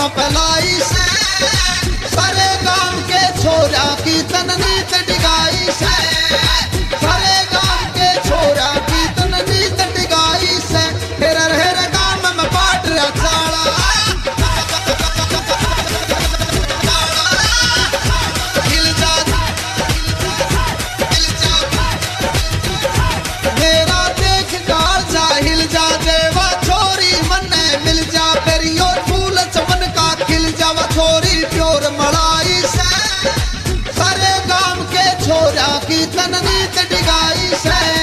न फैलाई से, सारे गांव के छोरा की तननीत डिगाई से, सारे गांव के छोरा की तननीत डिगाई से। हेर हेर गांव में पाट रहा चाला, हिल जा मेरा देख गाल जा, हिल जा देवा छोरी मन्ने मिल जा, फिर यो फूल चमन का खिल जावा छोरी प्योर मलाई से, सारे गांव के छोरा की तननीत डिगाई से।